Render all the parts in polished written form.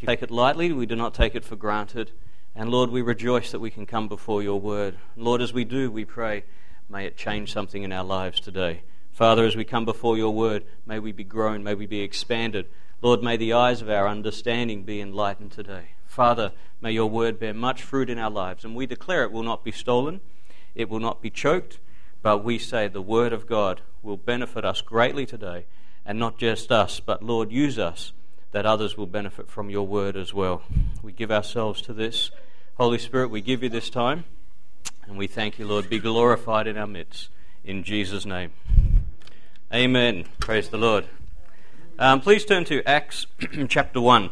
you. Take it lightly, we do not take it for granted. And Lord, we rejoice that we can come before your word. Lord, as we do, we pray, may it change something in our lives today. Father, as we come before your word, may we be grown, may we be expanded. Lord, may the eyes of our understanding be enlightened today. Father, may your word bear much fruit in our lives, and we declare it will not be stolen, it will not be choked, but we say the word of God will benefit us greatly today, and not just us, but Lord, use us, that others will benefit from your word as well. We give ourselves to this. Holy Spirit, we give you this time, and we thank you, Lord. Be glorified in our midst. In Jesus' name. Amen. Praise the Lord. Please turn to Acts chapter 1.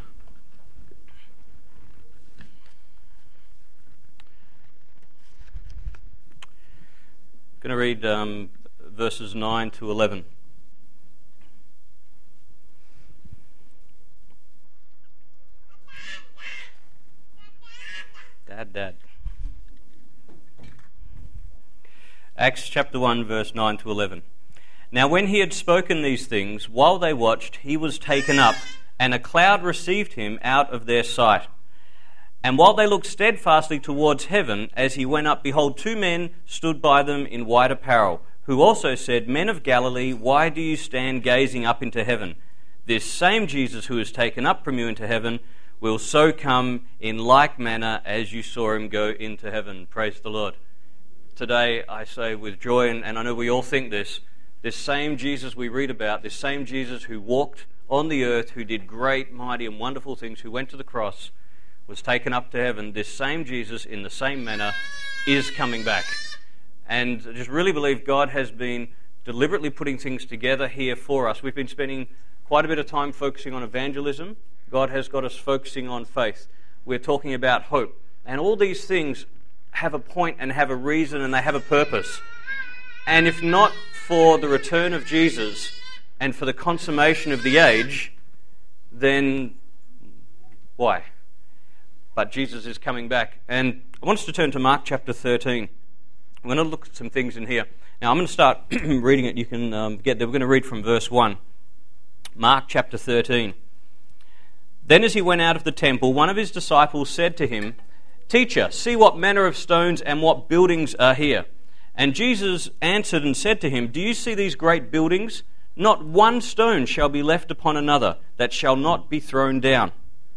I'm going to read verses 9 to 11. Dad. Acts chapter 1, verse 9 to 11. Now when he had spoken these things, while they watched, he was taken up, and a cloud received him out of their sight. And while they looked steadfastly towards heaven, as he went up, behold, 2 men stood by them in white apparel, who also said, Men of Galilee, why do you stand gazing up into heaven? This same Jesus who is taken up from you into heaven will so come in like manner as you saw him go into heaven. Praise the Lord. Today I say with joy, and I know we all think this same Jesus we read about, this same Jesus who walked on the earth, who did great, mighty and wonderful things, who went to the cross, was taken up to heaven, this same Jesus in the same manner is coming back. And I just really believe God has been deliberately putting things together here for us. We've been spending quite a bit of time focusing on evangelism. God has got us focusing on faith. We're talking about hope. And all these things have a point and have a reason and they have a purpose. And if not for the return of Jesus and for the consummation of the age, then why? But Jesus is coming back. And I want us to turn to Mark chapter 13. I'm going to look at some things in here. Now I'm going to start reading it. You can get there. We're going to read from verse 1. Mark chapter 13. Then as he went out of the temple, one of his disciples said to him, Teacher, see what manner of stones and what buildings are here. And Jesus answered and said to him, Do you see these great buildings? Not one stone shall be left upon another that shall not be thrown down.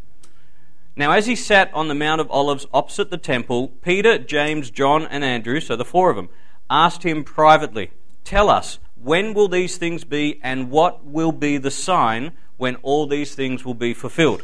Now as he sat on the Mount of Olives opposite the temple, Peter, James, John, and Andrew, so the 4 of them, asked him privately, Tell us, when will these things be, and what will be the sign when all these things will be fulfilled?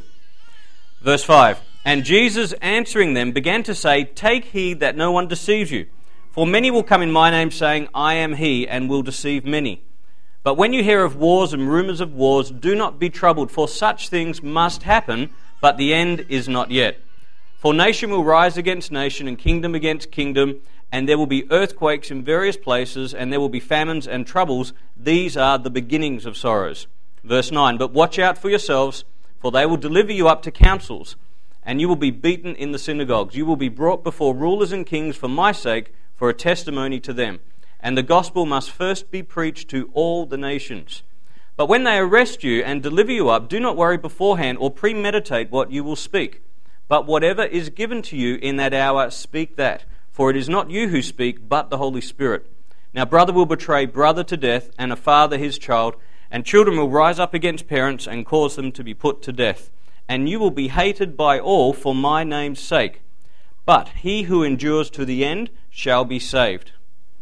Verse 5, And Jesus answering them began to say, Take heed that no one deceives you. For many will come in my name, saying, I am he, and will deceive many. But when you hear of wars and rumors of wars, do not be troubled, for such things must happen, but the end is not yet. For nation will rise against nation, and kingdom against kingdom, and there will be earthquakes in various places, and there will be famines and troubles. These are the beginnings of sorrows. Verse 9, But watch out for yourselves, for they will deliver you up to councils, and you will be beaten in the synagogues. You will be brought before rulers and kings for my sake, for a testimony to them. And the gospel must first be preached to all the nations. But when they arrest you and deliver you up, do not worry beforehand or premeditate what you will speak. But whatever is given to you in that hour, speak that. For it is not you who speak, but the Holy Spirit. Now brother will betray brother to death, and a father his child, and children will rise up against parents and cause them to be put to death. And you will be hated by all for my name's sake. But he who endures to the end shall be saved.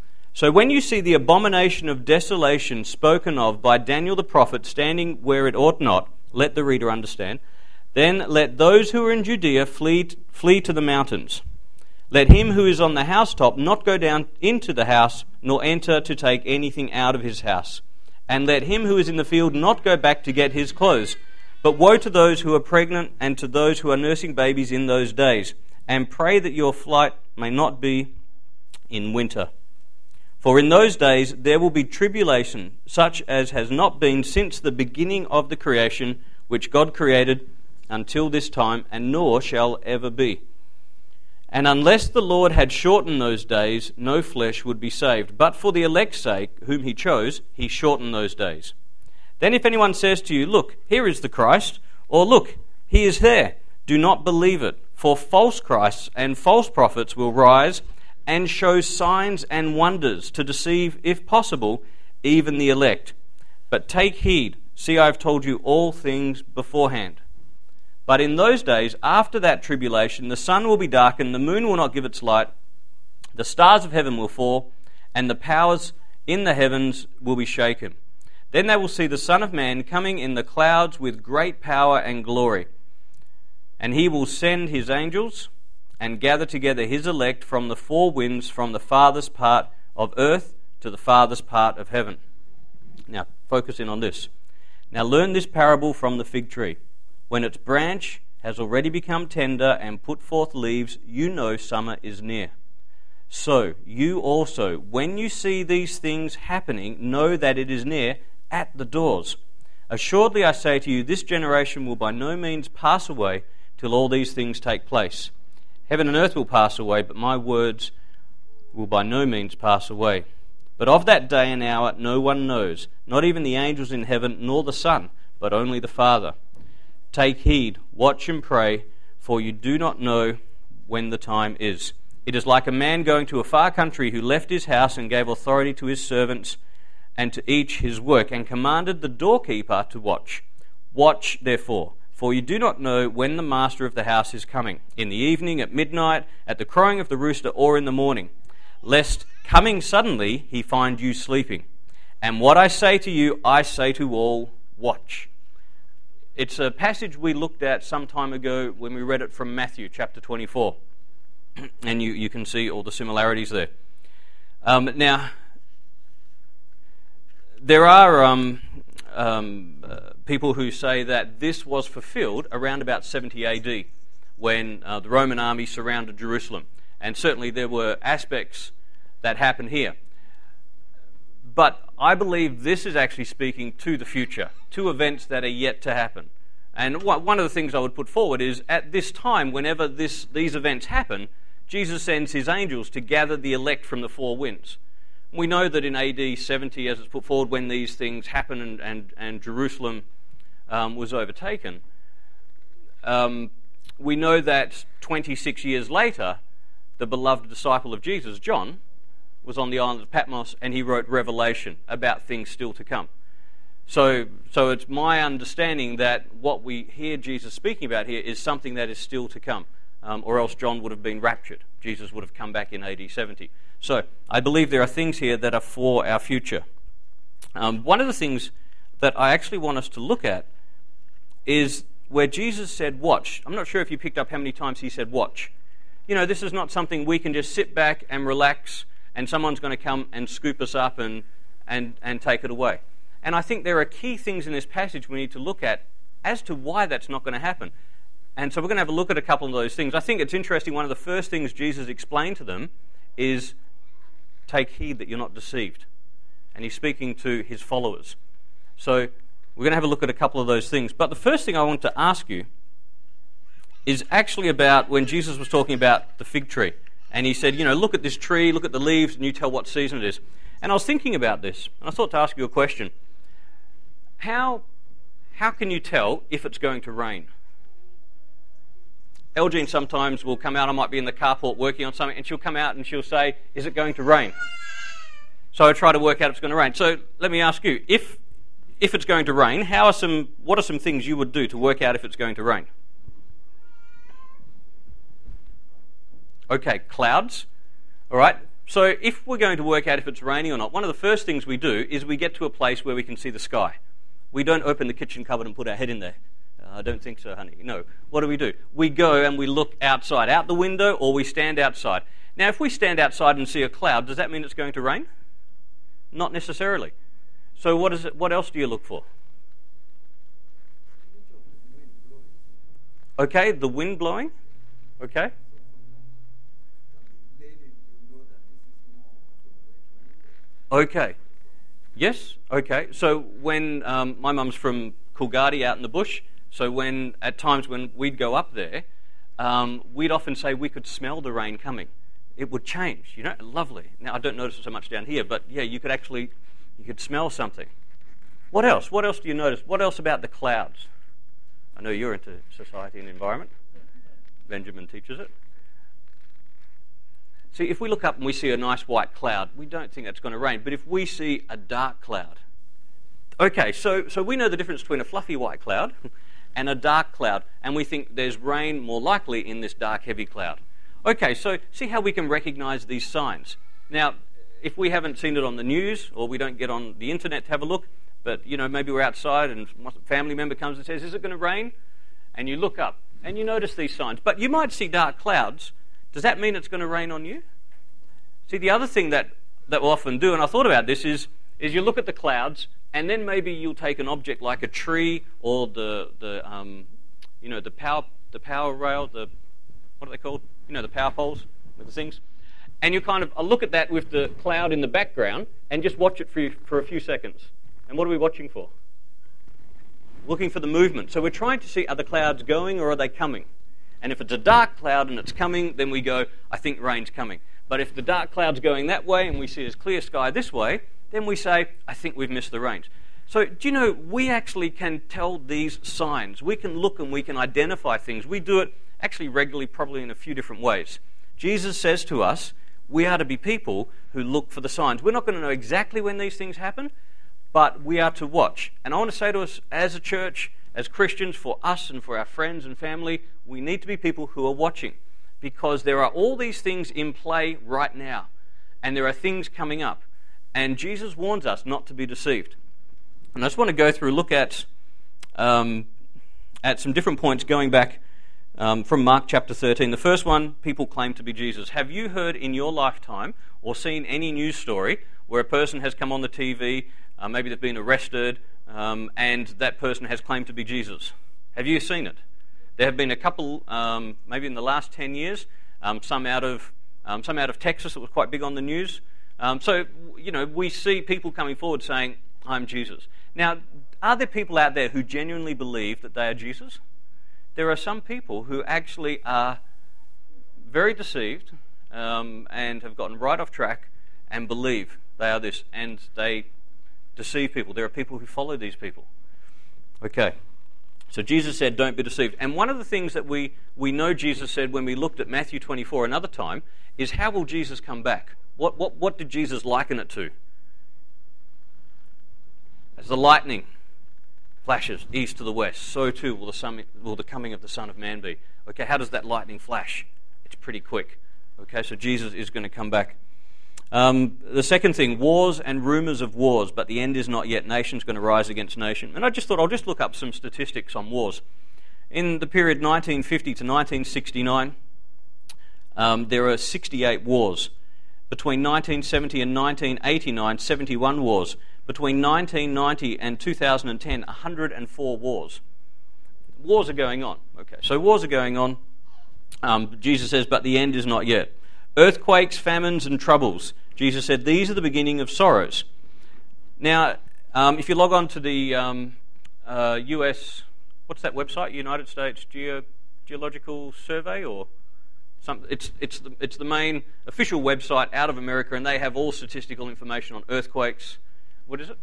So when you see the abomination of desolation spoken of by Daniel the prophet standing where it ought not, let the reader understand, then let those who are in Judea flee to the mountains. Let him who is on the housetop not go down into the house, nor enter to take anything out of his house. And let him who is in the field not go back to get his clothes. But woe to those who are pregnant and to those who are nursing babies in those days. And pray that your flight may not be in winter. For in those days there will be tribulation, such as has not been since the beginning of the creation, which God created until this time, and nor shall ever be. And unless the Lord had shortened those days, no flesh would be saved. But for the elect's sake, whom he chose, he shortened those days. Then if anyone says to you, Look, here is the Christ, or Look, He is there. Do not believe it. For false Christs and false prophets will rise and show signs and wonders to deceive, if possible, even the elect. But take heed. See, I have told you all things beforehand. But in those days, after that tribulation, the sun will be darkened, the moon will not give its light, the stars of heaven will fall, and the powers in the heavens will be shaken. Then they will see the Son of Man coming in the clouds with great power and glory. And he will send his angels and gather together his elect from the four winds, from the farthest part of earth to the farthest part of heaven. Now, focus in on this. Now learn this parable from the fig tree. When its branch has already become tender and put forth leaves, you know summer is near. So you also, when you see these things happening, know that it is near, at the doors. Assuredly I say to you, this generation will by no means pass away till all these things take place. Heaven and earth will pass away, but my words will by no means pass away. But of that day and hour no one knows, not even the angels in heaven, nor the Son, but only the Father. Take heed, watch and pray, for you do not know when the time is. It is like a man going to a far country who left his house and gave authority to his servants and to each his work, and commanded the doorkeeper to watch. Watch, therefore, for you do not know when the master of the house is coming, in the evening, at midnight, at the crowing of the rooster, or in the morning, lest, coming suddenly, he find you sleeping. And what I say to you, I say to all, watch. It's a passage we looked at some time ago when we read it from Matthew chapter 24. And you can see all the similarities there. Now, there are people who say that this was fulfilled around about 70 AD when the Roman army surrounded Jerusalem. And certainly there were aspects that happened here. But I believe this is actually speaking to the future, to events that are yet to happen. And one of the things I would put forward is, at this time, whenever these events happen, Jesus sends his angels to gather the elect from the four winds. We know that in AD 70, as it's put forward, when these things happen and Jerusalem was overtaken, we know that 26 years later, the beloved disciple of Jesus, John, was on the island of Patmos, and he wrote Revelation about things still to come. So it's my understanding that what we hear Jesus speaking about here is something that is still to come, or else John would have been raptured. Jesus would have come back in AD 70. So I believe there are things here that are for our future. One of the things that I actually want us to look at is where Jesus said, watch. I'm not sure if you picked up how many times he said watch. You know, this is not something we can just sit back and relax and someone's going to come and scoop us up and take it away. And I think there are key things in this passage we need to look at as to why that's not going to happen. And so we're going to have a look at a couple of those things. I think it's interesting, one of the first things Jesus explained to them is, take heed that you're not deceived. And he's speaking to his followers. So we're going to have a look at a couple of those things. But the first thing I want to ask you is actually about when Jesus was talking about the fig tree. And he said, you know, look at this tree, look at the leaves, and you tell what season it is. And I was thinking about this, and I thought to ask you a question. How can you tell if it's going to rain? Elgene sometimes will come out, I might be in the carport working on something, and she'll come out and she'll say, is it going to rain? So I try to work out if it's going to rain. So let me ask you, if it's going to rain, what are some things you would do to work out if it's going to rain? Okay, clouds. All right. So if we're going to work out if it's raining or not, one of the first things we do is we get to a place where we can see the sky. We don't open the kitchen cupboard and put our head in there. I don't think so, honey. No. What do? We go and we look outside, out the window, or we stand outside. Now, if we stand outside and see a cloud, does that mean it's going to rain? Not necessarily. So what else do you look for? Okay, the wind blowing. Okay. Okay. Yes. Okay. So when my mum's from Coolgardie out in the bush, so at times when we'd go up there, we'd often say we could smell the rain coming. It would change, you know, lovely. Now I don't notice it so much down here, but yeah, you could smell something. What else? What else do you notice? What else about the clouds? I know you're into society and environment. Benjamin teaches it. See, if we look up and we see a nice white cloud, we don't think it's going to rain. But if we see a dark cloud, okay, so we know the difference between a fluffy white cloud and a dark cloud, and we think there's rain more likely in this dark, heavy cloud. Okay, so see how we can recognize these signs. Now, if we haven't seen it on the news, or we don't get on the internet to have a look, but, maybe we're outside and a family member comes and says, is it going to rain? And you look up and you notice these signs. But you might see dark clouds. Does that mean it's going to rain on you? See, the other thing that we'll often do, and I thought about this, is you look at the clouds, and then maybe you'll take an object like a tree or the power rail, what are they called? The power poles with the things. And you kind of look at that with the cloud in the background and just watch it for a few seconds. And what are we watching for? Looking for the movement. So we're trying to see, are the clouds going or are they coming? And if it's a dark cloud and it's coming, then we go, I think rain's coming. But if the dark cloud's going that way and we see a clear sky this way, then we say, I think we've missed the rains. So do you know, we actually can tell these signs. We can look and we can identify things. We do it actually regularly, probably in a few different ways. Jesus says to us, we are to be people who look for the signs. We're not going to know exactly when these things happen, but we are to watch. And I want to say to us as a church, as Christians, for us and for our friends and family, we need to be people who are watching, because there are all these things in play right now, and there are things coming up. And Jesus warns us not to be deceived. And I just want to go through, look at some different points going back from Mark chapter 13. The first one, people claim to be Jesus. Have you heard in your lifetime or seen any news story where a person has come on the TV, maybe they've been arrested, and that person has claimed to be Jesus? Have you seen it? There have been a couple, maybe in the last 10 years, some out of Texas that was quite big on the news. So we see people coming forward saying, I'm Jesus. Now, are there people out there who genuinely believe that they are Jesus? There are some people who actually are very deceived and have gotten right off track and believe they are this, and they deceive people. There are people who follow these people. Okay, so Jesus said, don't be deceived. And one of the things that we know Jesus said when we looked at Matthew 24 another time is, how will Jesus come back? What did Jesus liken it to? As the lightning flashes east to the west, so too will the coming of the Son of Man be. Okay, how does that lightning flash? It's pretty quick. Okay, so Jesus is going to come back. The second thing, wars and rumours of wars, but the end is not yet. Nation's going to rise against nation. And I just thought I'll just look up some statistics on wars. In the period 1950 to 1969, there are 68 wars. Between 1970 and 1989, 71 wars. Between 1990 and 2010, 104 wars. Wars are going on. Okay, so wars are going on. Jesus says, but the end is not yet. Earthquakes, famines, and troubles. Jesus said, these are the beginning of sorrows. Now, if you log on to the US, what's that website? United States Geological Survey, or something? It's the main official website out of America, and they have all statistical information on earthquakes. What is it?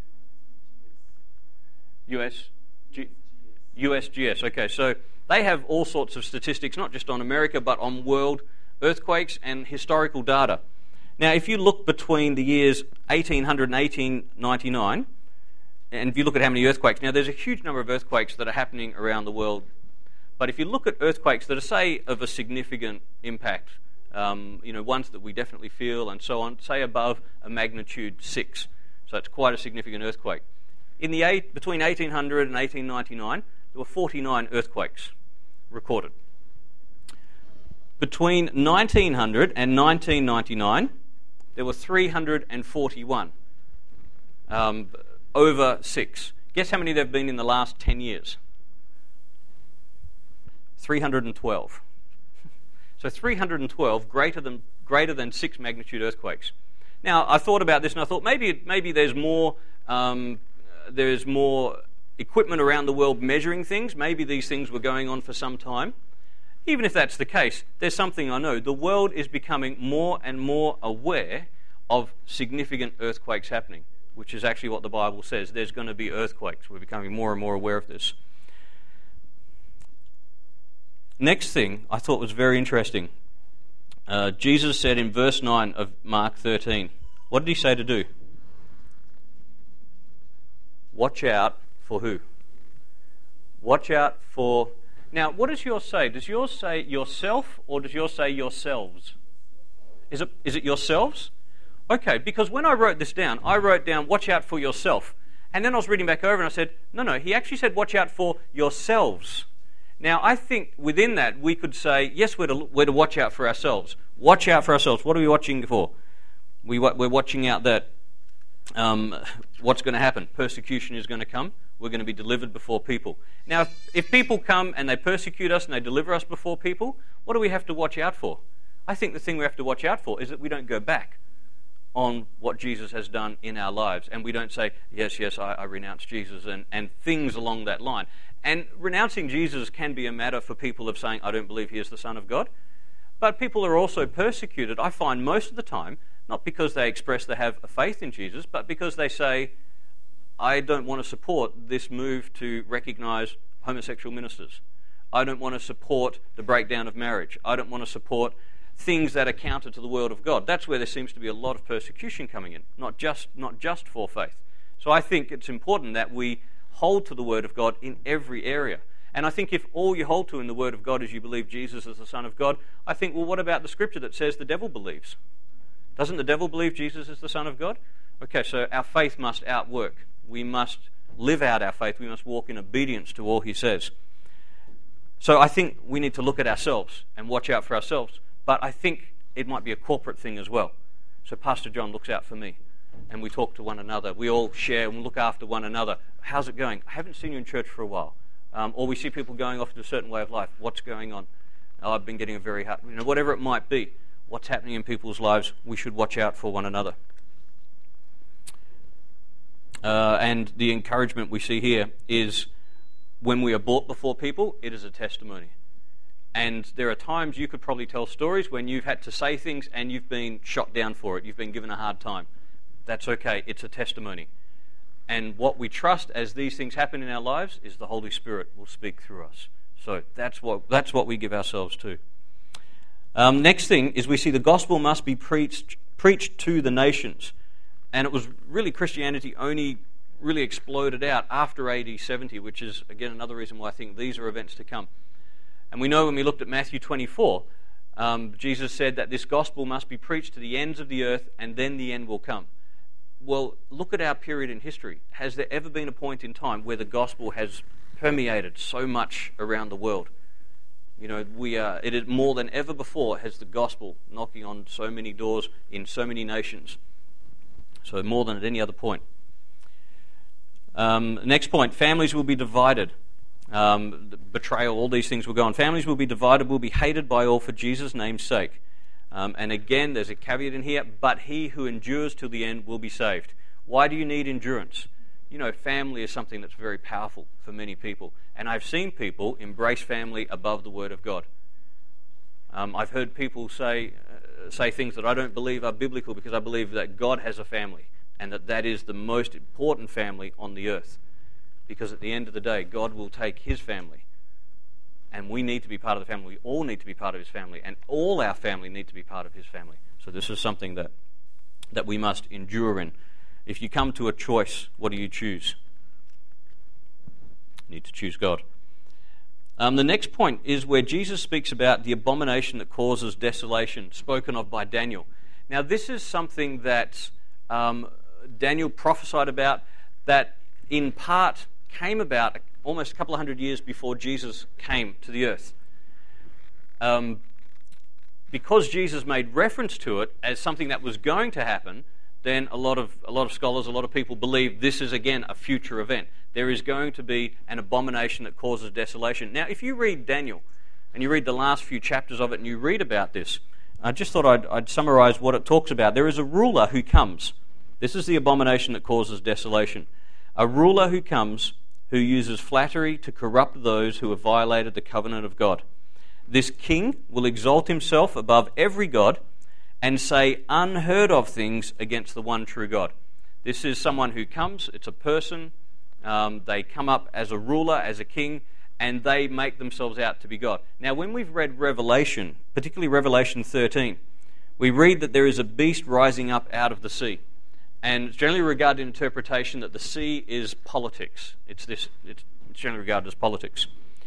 USGS. Okay, so they have all sorts of statistics, not just on America, but on world earthquakes and historical data. Now, if you look between the years 1800 and 1899, and if you look at how many earthquakes, now there's a huge number of earthquakes that are happening around the world, but if you look at earthquakes that are, say, of a significant impact, ones that we definitely feel and so on, say above a magnitude 6, so it's quite a significant earthquake. Between 1800 and 1899, there were 49 earthquakes recorded. Between 1900 and 1999, there were 341, over 6. Guess how many there have been in the last 10 years? 312. So 312 greater than 6 magnitude earthquakes. Now, I thought about this and I thought maybe there's more equipment around the world measuring things. Maybe these things were going on for some time. Even if that's the case, there's something I know. The world is becoming more and more aware of significant earthquakes happening, which is actually what the Bible says. There's going to be earthquakes. We're becoming more and more aware of this. Next thing I thought was very interesting. Jesus said in verse 9 of Mark 13, what did he say to do? Watch out for who? Watch out for... Now, what does yours say? Does yours say yourself or does yours say yourselves? Is it yourselves? Okay, because when I wrote this down, I wrote down watch out for yourself. And then I was reading back over and I said, no, he actually said watch out for yourselves. Now, I think within that we could say, yes, we're to watch out for ourselves. Watch out for ourselves. What are we watching for? We're watching out that what's going to happen? Persecution is going to come. We're going to be delivered before people. Now, if people come and they persecute us and they deliver us before people, what do we have to watch out for? I think the thing we have to watch out for is that we don't go back on what Jesus has done in our lives. And we don't say, yes, I renounce Jesus and things along that line. And renouncing Jesus can be a matter for people of saying, I don't believe he is the Son of God. But people are also persecuted, I find most of the time, not because they express they have a faith in Jesus, but because they say, I don't want to support this move to recognize homosexual ministers. I don't want to support the breakdown of marriage. I don't want to support things that are counter to the word of God. That's where there seems to be a lot of persecution coming in, not just for faith. So I think it's important that we hold to the word of God in every area. And I think if all you hold to in the word of God is you believe Jesus is the Son of God, I think, well, what about the scripture that says the devil believes? Doesn't the devil believe Jesus is the Son of God? Okay, so our faith must outwork. We must live out our faith. We must walk in obedience to all he says. So I think we need to look at ourselves and watch out for ourselves. But I think it might be a corporate thing as well. So Pastor John looks out for me, and we talk to one another. We all share and look after one another. How's it going? I haven't seen you in church for a while. Or we see people going off to a certain way of life. What's going on? Oh, I've been getting a very hard... whatever it might be, what's happening in people's lives, we should watch out for one another. And the encouragement we see here is when we are brought before people, it is a testimony. And there are times you could probably tell stories when you've had to say things and you've been shot down for it. You've been given a hard time. That's okay. It's a testimony. And what we trust as these things happen in our lives is the Holy Spirit will speak through us. So that's what we give ourselves to. Next thing is we see the gospel must be preached to the nations. And it was really Christianity only really exploded out after AD 70, which is, again, another reason why I think these are events to come. And we know when we looked at Matthew 24, Jesus said that this gospel must be preached to the ends of the earth and then the end will come. Well, look at our period in history. Has there ever been a point in time where the gospel has permeated so much around the world? It is more than ever before has the gospel knocking on so many doors in so many nations. So more than at any other point. Next point, families will be divided. Betrayal, all these things will go on. Families will be divided, will be hated by all for Jesus' name's sake. And again, there's a caveat in here, but he who endures till the end will be saved. Why do you need endurance? Family is something that's very powerful for many people. And I've seen people embrace family above the Word of God. I've heard people say things that I don't believe are biblical because I believe that God has a family and that is the most important family on the earth. Because at the end of the day, God will take his family. And we need to be part of the family. We all need to be part of his family. And all our family need to be part of his family. So this is something that we must endure in. If you come to a choice, what do you choose? You need to choose God. The next point is where Jesus speaks about the abomination that causes desolation, spoken of by Daniel. Now this is something that Daniel prophesied about that in part came about almost a couple of hundred years before Jesus came to the earth. Because Jesus made reference to it as something that was going to happen, then a lot of scholars, a lot of people believe this is again a future event. There is going to be an abomination that causes desolation. Now, if you read Daniel and you read the last few chapters of it and you read about this, I just thought I'd summarize what it talks about. There is a ruler who comes. This is the abomination that causes desolation. A ruler who comes who uses flattery to corrupt those who have violated the covenant of God. This king will exalt himself above every god and say unheard of things against the one true God. This is someone who comes, it's a person, they come up as a ruler, as a king, and they make themselves out to be God. Now, when we've read Revelation, particularly Revelation 13, we read that there is a beast rising up out of the sea. And it's generally regarded in interpretation that the sea is politics. It's generally regarded as politics.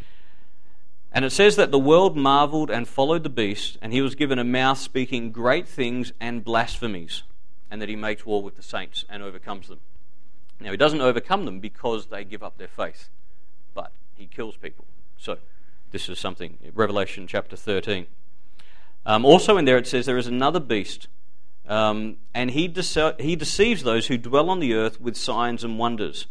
And it says that the world marveled and followed the beast, and he was given a mouth speaking great things and blasphemies, and that he makes war with the saints and overcomes them. Now, he doesn't overcome them because they give up their faith, but he kills people. So, this is something, Revelation chapter 13. Also in there it says there is another beast, and he deceives those who dwell on the earth with signs and wonders.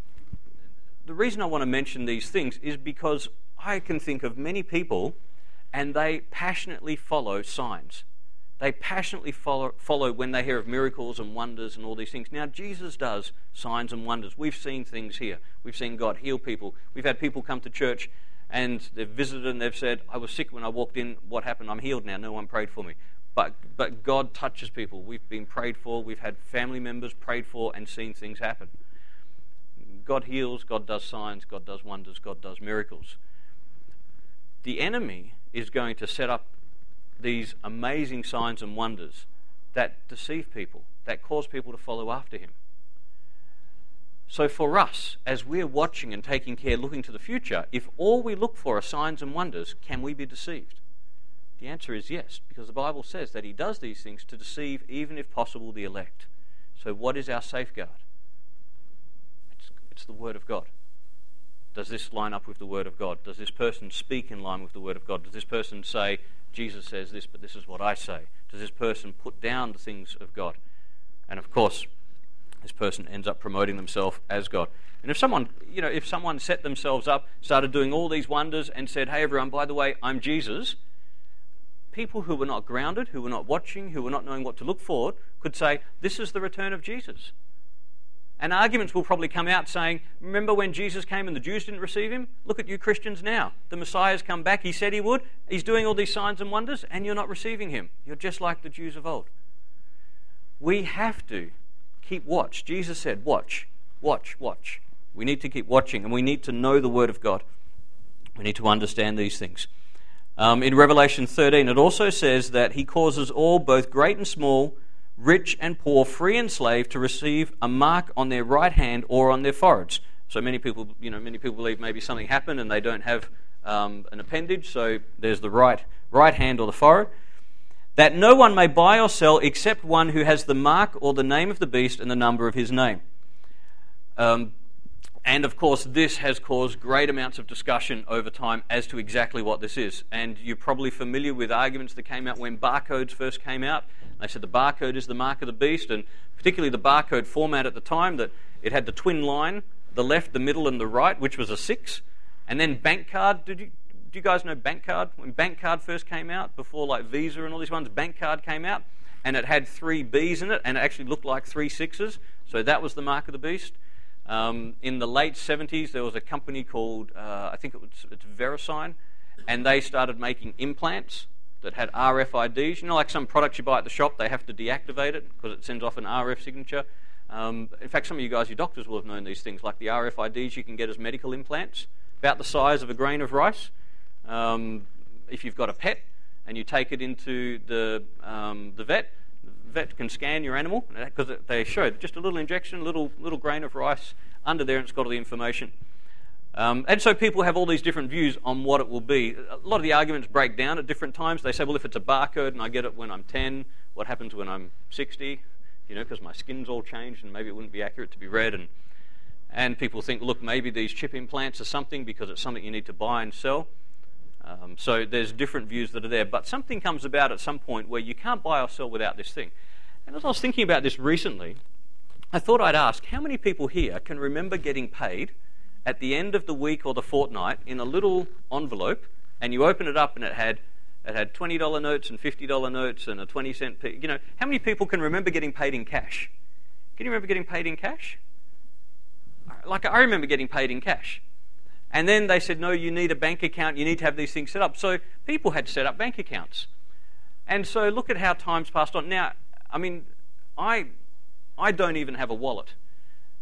The reason I want to mention these things is because I can think of many people, and they passionately follow signs. They passionately follow when they hear of miracles and wonders and all these things. Now, Jesus does signs and wonders. We've seen things here. We've seen God heal people. We've had people come to church and they've visited and they've said, I was sick when I walked in. What happened? I'm healed now. No one prayed for me. But God touches people. We've been prayed for. We've had family members prayed for and seen things happen. God heals. God does signs. God does wonders. God does miracles. The enemy is going to set up these amazing signs and wonders that deceive people, that cause people to follow after him. So for us, as we're watching and taking care, looking to the future, if all we look for are signs and wonders, can we be deceived? The answer is yes, because the Bible says that he does these things to deceive, even if possible, the elect. So what is our safeguard? It's the Word of God. Does this line up with the Word of God? Does this person speak in line with the Word of God? Does this person say, Jesus says this, but this is what I say? Does this person put down the things of God? And of course, this person ends up promoting themselves as God. And if someone set themselves up, started doing all these wonders and said, hey everyone, by the way, I'm Jesus, people who were not grounded, who were not watching, who were not knowing what to look for, could say, this is the return of Jesus. And arguments will probably come out saying, remember when Jesus came and the Jews didn't receive him? Look at you Christians now. The Messiah's come back. He said he would. He's doing all these signs and wonders and you're not receiving him. You're just like the Jews of old. We have to keep watch. Jesus said, watch, watch, watch. We need to keep watching and we need to know the Word of God. We need to understand these things. In Revelation 13, it also says that he causes all, both great and small, rich and poor, free and slave, to receive a mark on their right hand or on their foreheads. So many people believe maybe something happened and they don't have an appendage, so there's the right hand or the forehead. That no one may buy or sell except one who has the mark or the name of the beast and the number of his name. And of course, this has caused great amounts of discussion over time as to exactly what this is. And you're probably familiar with arguments that came out when barcodes first came out. They said the barcode is the mark of the beast, and particularly the barcode format at the time, that it had the twin line, the left, the middle, and the right, which was a 6. And then bank card. Do you guys know bank card? When bank card first came out, before like Visa and all these ones, bank card came out, and it had 3 B's in it, and it actually looked like 3 6s. So that was the mark of the beast. In the late 70s, there was a company called, I think it's VeriSign, and they started making implants that had RFIDs. You know, like some products you buy at the shop, they have to deactivate it because it sends off an RF signature. In fact, some of you guys, your doctors will have known these things, like the RFIDs you can get as medical implants, about the size of a grain of rice. If you've got a pet and you take it into the vet can scan your animal because they show just a little injection, little grain of rice under there, and it's got all the information. And so people have all these different views on what it will be. A lot of the arguments break down at different times. They say, well, if it's a barcode and I get it when I'm 10, what happens when I'm 60? Because my skin's all changed and maybe it wouldn't be accurate to be read. And people think, look, maybe these chip implants are something because it's something you need to buy and sell. So there's different views that are there. But something comes about at some point where you can't buy or sell without this thing. And as I was thinking about this recently, I thought I'd ask, how many people here can remember getting paid at the end of the week or the fortnight in a little envelope, and you open it up and it had $20 notes and $50 notes and a 20-cent piece? How many people can remember getting paid in cash? Can you remember getting paid in cash? Like, I remember getting paid in cash. And then they said, no, you need a bank account, you need to have these things set up. So people had to set up bank accounts. And so look at how time's passed on. Now, I mean, I don't even have a wallet.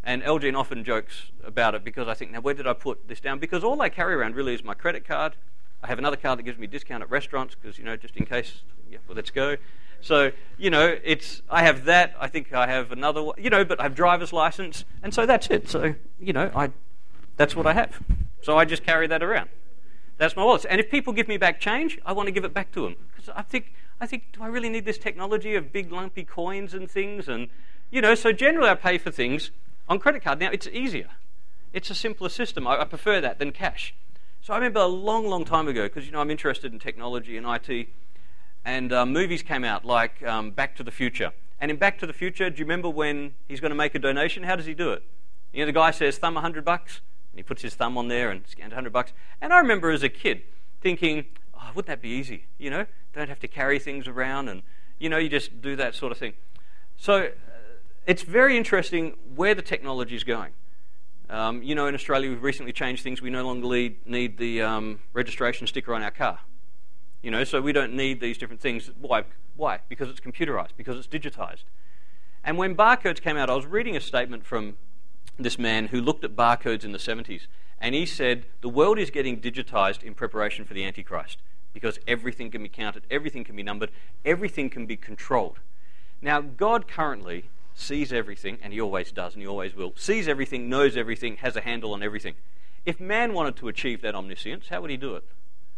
And Elgin often jokes about it because I think, now where did I put this down? Because all I carry around really is my credit card. I have another card that gives me a discount at restaurants because, just in case, well, let's go. So, I have that. I think I have another one, but I have driver's license. And so that's it. So, that's what I have. So I just carry that around. That's my wallet. And if people give me back change, I want to give it back to them. Because I think, do I really need this technology of big lumpy coins and things? And, so generally I pay for things on credit card. Now, it's easier. It's a simpler system. I prefer that than cash. So I remember a long, long time ago, because, I'm interested in technology and IT, and movies came out like Back to the Future. And in Back to the Future, do you remember when he's going to make a donation? How does he do it? The guy says, thumb $100, and he puts his thumb on there and scans $100. And I remember as a kid thinking, wouldn't that be easy? Don't have to carry things around, and, you just do that sort of thing. So it's very interesting where the technology is going. In Australia, we've recently changed things. We no longer need the registration sticker on our car. So we don't need these different things. Why? Because it's computerized, because it's digitized. And when barcodes came out, I was reading a statement from this man who looked at barcodes in the 70s, and he said, the world is getting digitized in preparation for the Antichrist, because everything can be counted, everything can be numbered, everything can be controlled. Now, God currently sees everything, and he always does, and he always will, sees everything, knows everything, has a handle on everything. If man wanted to achieve that omniscience, how would he do it?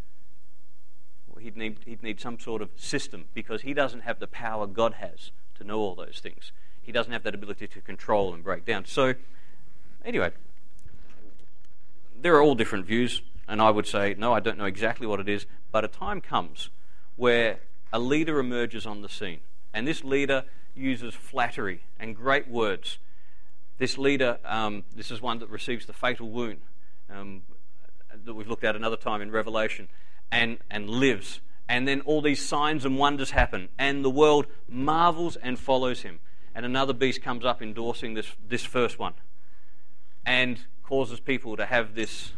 Well, he'd need some sort of system, because he doesn't have the power God has to know all those things. He doesn't have that ability to control and break down. So, anyway, there are all different views, and I would say, no, I don't know exactly what it is, but a time comes where a leader emerges on the scene, and this leader uses flattery and great words. This leader, this is one that receives the fatal wound that we've looked at another time in Revelation, and lives. And then all these signs and wonders happen, and the world marvels and follows him. And another beast comes up endorsing this first one, and causes people to have this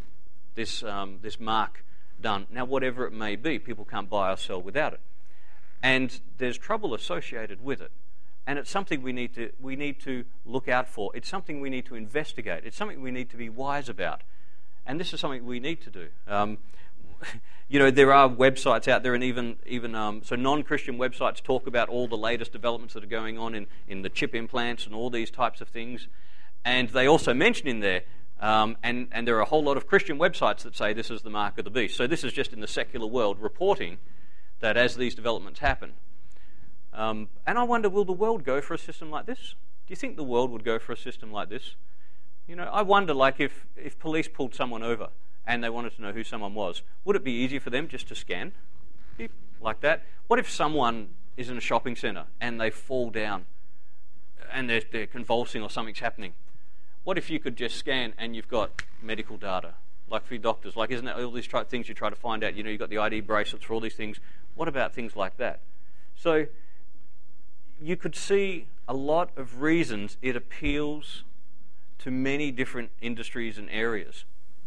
mark done. Now, whatever it may be, people can't buy or sell without it. And there's trouble associated with it. And it's something we need to look out for. It's something we need to investigate. It's something we need to be wise about. And this is something we need to do. There are websites out there, and even so non-Christian websites talk about all the latest developments that are going on in the chip implants and all these types of things. And they also mention in there, and there are a whole lot of Christian websites that say this is the mark of the beast. So this is just in the secular world reporting that as these developments happen. And I wonder, will the world go for a system like this? Do you think the world would go for a system like this? I wonder, like, if police pulled someone over and they wanted to know who someone was, would it be easier for them just to scan? Beep, like that? What if someone is in a shopping centre and they fall down and they're convulsing or something's happening? What if you could just scan and you've got medical data? Like for your doctors, like isn't that all these things you try to find out? You've got the ID bracelets for all these things. What about things like that? So you could see a lot of reasons it appeals to many different industries and areas.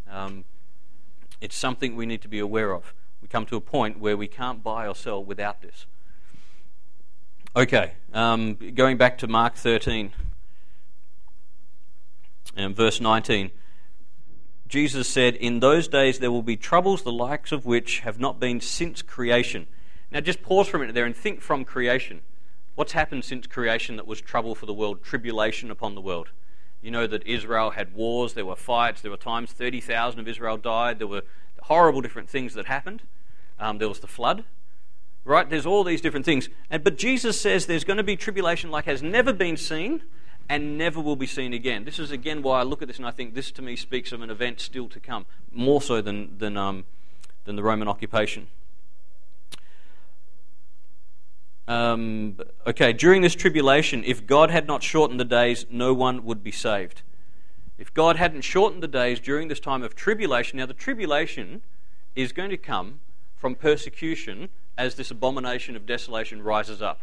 It's something we need to be aware of. We come to a point where we can't buy or sell without this. Okay, going back to Mark 13 and verse 19. Jesus said, "In those days there will be troubles the likes of which have not been since creation." Now just pause for a minute there and think from creation. What's happened since creation that was trouble for the world, tribulation upon the world? You know that Israel had wars, there were fights, there were times 30,000 of Israel died, there were horrible different things that happened. There was the flood, right? There's all these different things. But Jesus says there's going to be tribulation like has never been seen and never will be seen again. This is again why I look at this and I think this to me speaks of an event still to come, more so than the Roman occupation. During this tribulation, if God had not shortened the days, no one would be saved. If God hadn't shortened the days during this time of tribulation, now the tribulation is going to come from persecution as this abomination of desolation rises up.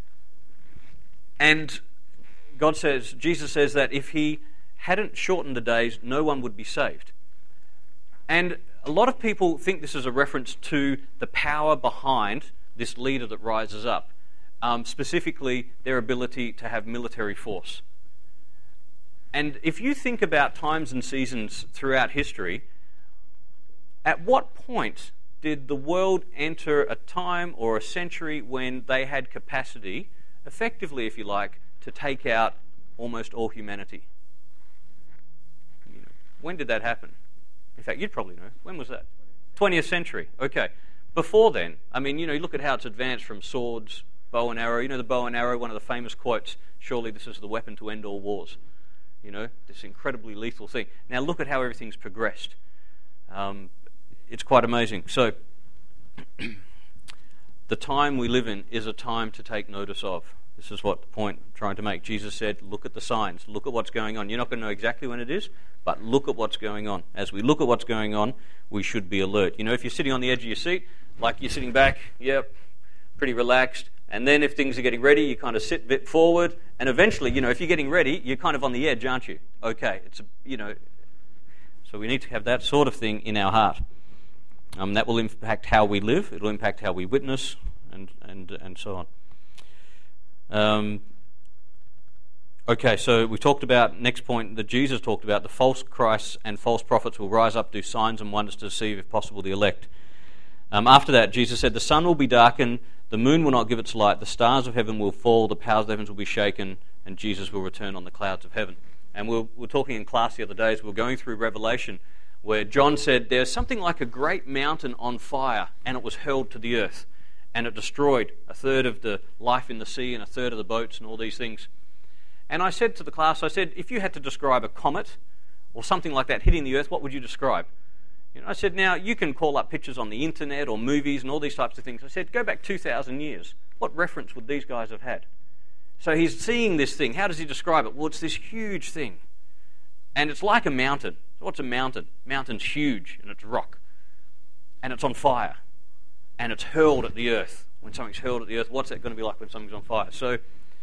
And Jesus says that if he hadn't shortened the days, no one would be saved. And a lot of people think this is a reference to the power behind this leader that rises up. Specifically, their ability to have military force. And if you think about times and seasons throughout history, at what point did the world enter a time or a century when they had capacity, effectively, if you like, to take out almost all humanity? When did that happen? In fact, you'd probably know. When was that? 20th century. Okay. Before then, I mean, you look at how it's advanced from swords, bow and arrow. The bow and arrow, one of the famous quotes, surely this is the weapon to end all wars. This incredibly lethal thing. Now look at how everything's progressed. It's quite amazing. So, the time we live in is a time to take notice of. This is what the point I'm trying to make. Jesus said, look at the signs, look at what's going on. You're not going to know exactly when it is, but look at what's going on. As we look at what's going on, we should be alert. If you're sitting on the edge of your seat, like you're sitting back, pretty relaxed, and then if things are getting ready, you kind of sit a bit forward, and eventually, if you're getting ready, you're kind of on the edge, aren't you? Okay, so we need to have that sort of thing in our heart. That will impact how we live, it will impact how we witness, and so on. Okay, so we talked about, next point that Jesus talked about, the false Christs and false prophets will rise up, do signs and wonders to deceive, if possible, the elect. After that, Jesus said, the sun will be darkened, the moon will not give its light, the stars of heaven will fall, the powers of the heavens will be shaken, and Jesus will return on the clouds of heaven. And we were talking in class the other day as we were going through Revelation, where John said, there's something like a great mountain on fire, and it was hurled to the earth, and it destroyed a third of the life in the sea and a third of the boats and all these things. And I said to the class, if you had to describe a comet or something like that hitting the earth, what would you describe? I said, now, you can call up pictures on the internet or movies and all these types of things. I said, go back 2,000 years. What reference would these guys have had? So he's seeing this thing. How does he describe it? Well, it's this huge thing. And it's like a mountain. So what's a mountain? Mountain's huge, and it's rock. And it's on fire. And it's hurled at the earth. When something's hurled at the earth, what's that going to be like when something's on fire? So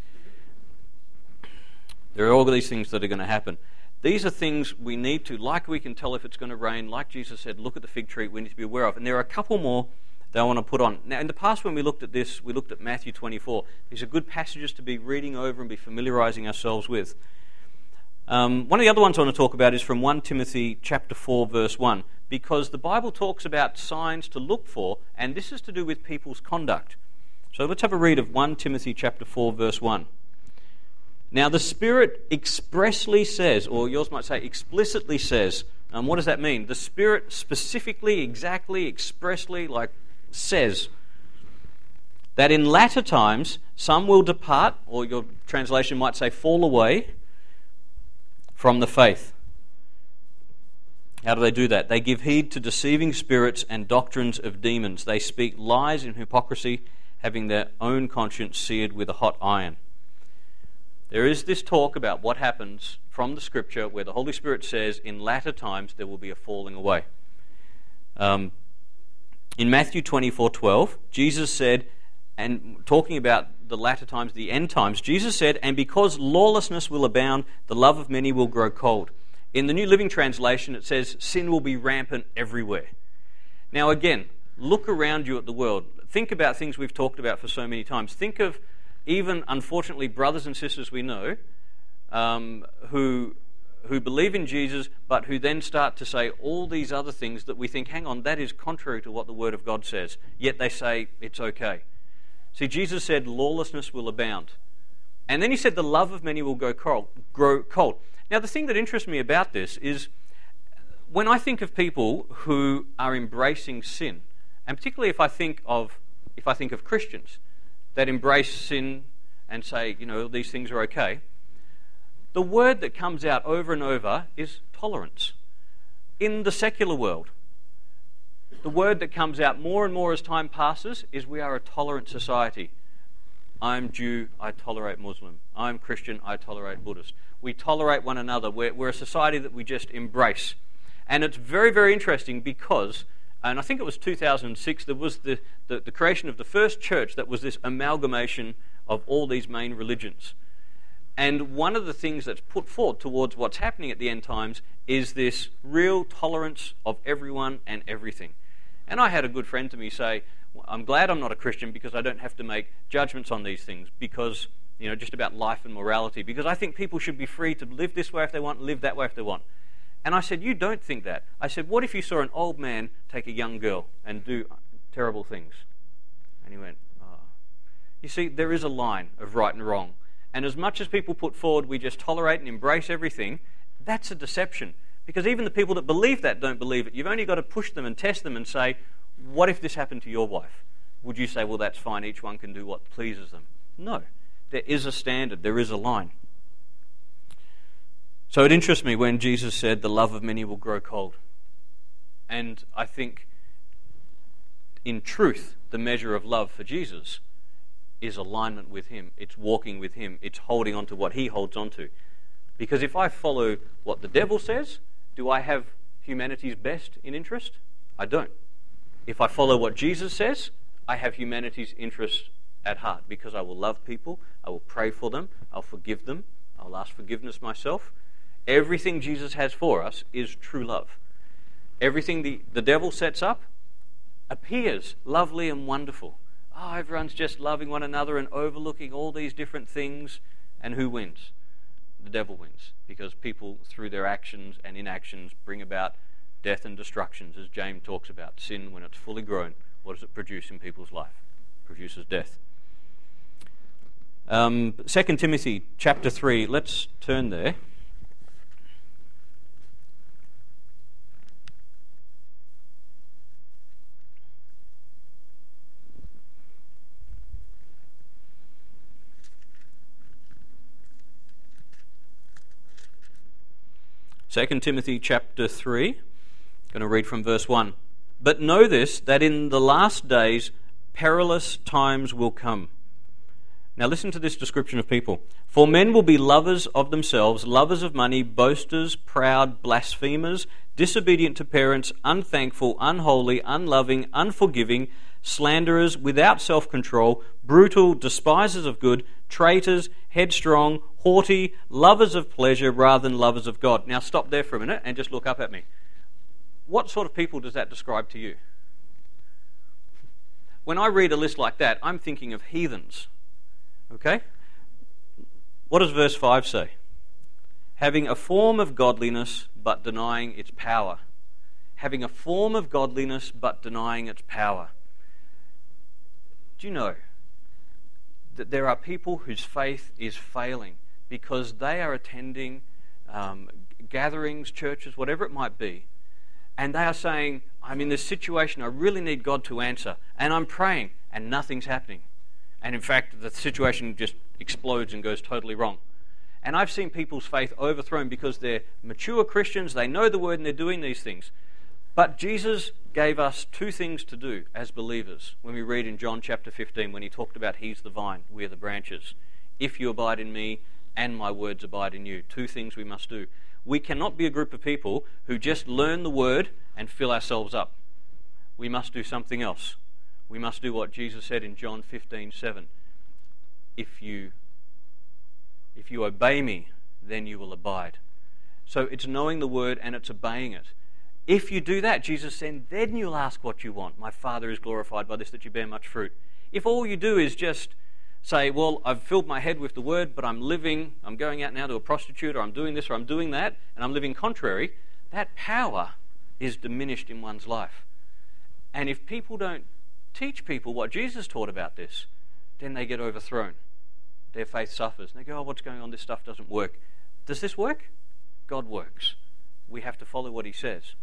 there are all these things that are going to happen. These are things we need to, like we can tell if it's going to rain, like Jesus said, look at the fig tree, we need to be aware of. And there are a couple more that I want to put on. Now, in the past when we looked at this, we looked at Matthew 24. These are good passages to be reading over and be familiarizing ourselves with. One of the other ones I want to talk about is from 1 Timothy chapter 4, verse 1, because the Bible talks about signs to look for, and this is to do with people's conduct. So let's have a read of 1 Timothy chapter 4, verse 1. Now the Spirit expressly says, or yours might say explicitly says, what does that mean? The Spirit specifically, exactly, expressly, says that in latter times some will depart, or your translation might say fall away from the faith. How do they do that? They give heed to deceiving spirits and doctrines of demons. They speak lies in hypocrisy, having their own conscience seared with a hot iron. There is this talk about what happens from the Scripture where the Holy Spirit says in latter times there will be a falling away. In Matthew 24:12, Jesus said, and talking about the latter times, the end times, Jesus said, and because lawlessness will abound, the love of many will grow cold. In the New Living Translation, it says, sin will be rampant everywhere. Now again, look around you at the world. Think about things we've talked about for so many times. Think of even, unfortunately, brothers and sisters we know who believe in Jesus, but who then start to say all these other things that we think, hang on, that is contrary to what the Word of God says. Yet they say it's okay. See, Jesus said lawlessness will abound. And then he said the love of many will grow cold. Now, the thing that interests me about this is when I think of people who are embracing sin, and particularly if I think of Christians that embrace sin and say, these things are okay, the word that comes out over and over is tolerance. In the secular world, the word that comes out more and more as time passes is we are a tolerant society. I'm Jew, I tolerate Muslim. I'm Christian, I tolerate Buddhist. We tolerate one another. We're a society that we just embrace. And it's very, very interesting because, and I think it was 2006, there was the creation of the first church that was this amalgamation of all these main religions. And one of the things that's put forward towards what's happening at the end times is this real tolerance of everyone and everything. And I had a good friend to me say, I'm glad I'm not a Christian because I don't have to make judgments on these things because, just about life and morality, because I think people should be free to live this way if they want, live that way if they want. And I said, you don't think that. I said, what if you saw an old man take a young girl and do terrible things? And he went, oh. You see, there is a line of right and wrong. And as much as people put forward, we just tolerate and embrace everything, that's a deception. Because even the people that believe that don't believe it. You've only got to push them and test them and say, what if this happened to your wife? Would you say, well, that's fine, each one can do what pleases them? No. There is a standard. There is a line. So it interests me when Jesus said, the love of many will grow cold. And I think, in truth, the measure of love for Jesus is alignment with him. It's walking with him. It's holding on to what he holds on to. Because if I follow what the devil says, do I have humanity's best in interest? I don't. If I follow what Jesus says, I have humanity's interest at heart, because I will love people, I will pray for them, I'll forgive them, I'll ask forgiveness myself. Everything Jesus has for us is true love. Everything the devil sets up appears lovely and wonderful. Oh, everyone's just loving one another and overlooking all these different things. And who wins? The devil wins, because people, through their actions and inactions, bring about death and destructions, as James talks about. Sin, when it's fully grown, what does it produce in people's life? It produces death. 2 Timothy chapter 3, let's turn there. Second Timothy chapter 3, I'm going to read from verse 1. But know this, that in the last days perilous times will come. Now listen to this description of people. For men will be lovers of themselves, lovers of money, boasters, proud, blasphemers, disobedient to parents, unthankful, unholy, unloving, unforgiving, slanderers, without self-control, brutal, despisers of good, traitors, headstrong, haughty, lovers of pleasure rather than lovers of God. Now stop there for a minute and just look up at me. What sort of people does that describe to you? When I read a list like that, I'm thinking of heathens. Okay? What does verse 5 say? Having a form of godliness but denying its power. Having a form of godliness but denying its power. Do you know that there are people whose faith is failing because they are attending gatherings, churches, whatever it might be, and they are saying, I'm in this situation, I really need God to answer, and I'm praying, and nothing's happening. And in fact, the situation just explodes and goes totally wrong. And I've seen people's faith overthrown because they're mature Christians, they know the word, and they're doing these things. But Jesus gave us two things to do as believers when we read in John chapter 15 when he talked about he's the vine, we're the branches. If you abide in me and my words abide in you. Two things we must do. We cannot be a group of people who just learn the word and fill ourselves up. We must do something else. We must do what Jesus said in John 15:7. If you obey me, then you will abide. So it's knowing the word and it's obeying it. If you do that, Jesus said, then you'll ask what you want. My Father is glorified by this, that you bear much fruit. If all you do is just say, well, I've filled my head with the word, but I'm going out now to a prostitute, or I'm doing this, or I'm doing that, and I'm living contrary, that power is diminished in one's life. And if people don't teach people what Jesus taught about this, then they get overthrown. Their faith suffers. And they go, oh, what's going on? This stuff doesn't work. Does this work? God works. We have to follow what he says.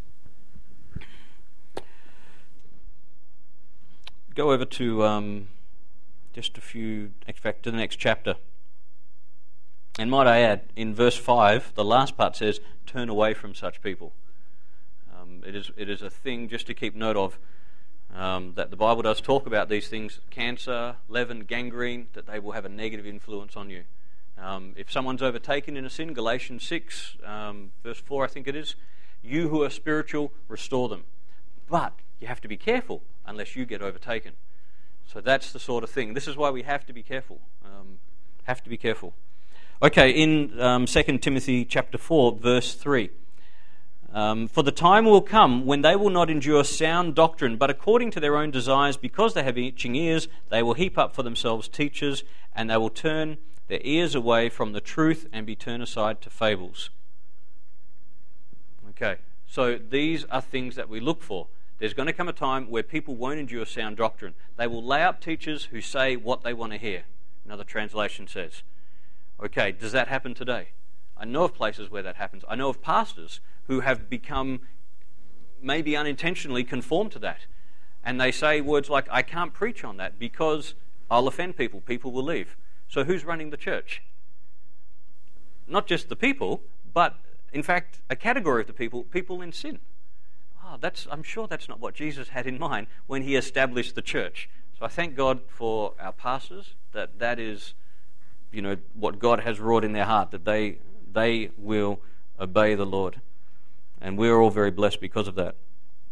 Go over to to the next chapter. And might I add, in verse 5, the last part says, turn away from such people. It is a thing just to keep note of, that the Bible does talk about these things, cancer, leaven, gangrene, that they will have a negative influence on you. If someone's overtaken in a sin, Galatians 6, verse 4 I think it is, you who are spiritual, restore them. But you have to be careful unless you get overtaken. So that's the sort of thing. This is why we have to be careful. Okay, in 2 Timothy chapter 4, verse 3. For the time will come when they will not endure sound doctrine, but according to their own desires, because they have itching ears, they will heap up for themselves teachers, and they will turn their ears away from the truth and be turned aside to fables. Okay, so these are things that we look for. There's going to come a time where people won't endure sound doctrine. They will lay up teachers who say what they want to hear. Another translation says. Okay, does that happen today? I know of places where that happens. I know of pastors who have become, maybe unintentionally, conformed to that. And they say words like, I can't preach on that because I'll offend people. People will leave. So who's running the church? Not just the people, but in fact, a category of the people in sin. I'm sure that's not what Jesus had in mind when he established the church. So I thank God for our pastors, that is, what God has wrought in their heart, that they will obey the Lord. And we're all very blessed because of that.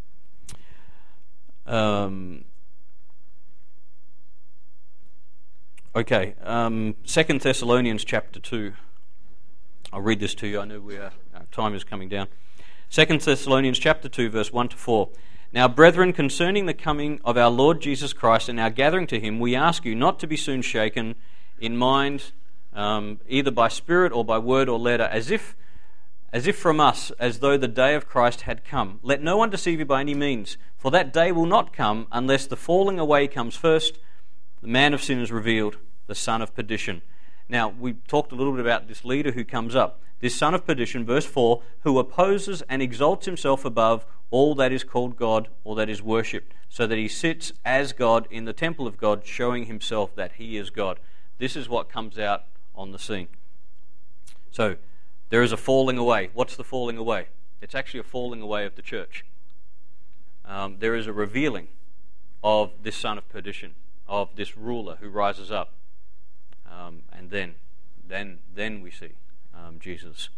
Okay, 2 Thessalonians chapter 2. I'll read this to you. I know our time is coming down. 2 Thessalonians chapter 2, verse 1 to 4. Now, brethren, concerning the coming of our Lord Jesus Christ and our gathering to him, we ask you not to be soon shaken in mind, either by spirit or by word or letter, as if from us, as though the day of Christ had come. Let no one deceive you by any means, for that day will not come unless the falling away comes first, the man of sin is revealed, the son of perdition. Now, we talked a little bit about this leader who comes up. This son of perdition, verse 4, who opposes and exalts himself above all that is called God or that is worshipped, so that he sits as God in the temple of God, showing himself that he is God. This is what comes out on the scene. So, there is a falling away. What's the falling away? It's actually a falling away of the church. There is a revealing of this son of perdition, of this ruler who rises up. And then we see Jesus.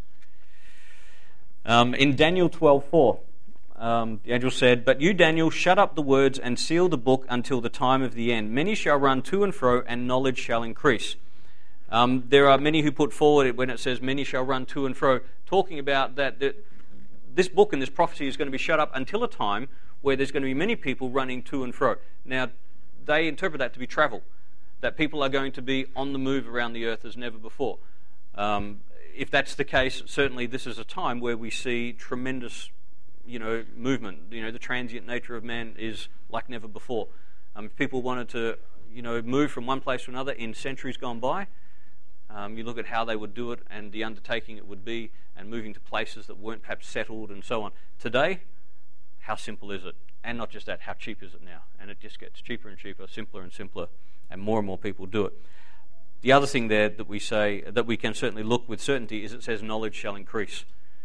In Daniel 12:4, the angel said, "But you, Daniel, shut up the words and seal the book until the time of the end. Many shall run to and fro, and knowledge shall increase." There are many who put forward when it says many shall run to and fro, talking about that this book and this prophecy is going to be shut up until a time where there's going to be many people running to and fro. Now, they interpret that to be travel, that people are going to be on the move around the earth as never before. If that's the case, certainly this is a time where we see tremendous, movement. The transient nature of man is like never before. If people wanted to, move from one place to another in centuries gone by, you look at how they would do it and the undertaking it would be, and moving to places that weren't perhaps settled and so on. Today, how simple is it? And not just that, how cheap is it now? And it just gets cheaper and cheaper, simpler and simpler, and more people do it. The other thing there that we say, that we can certainly look with certainty, is it says knowledge shall increase.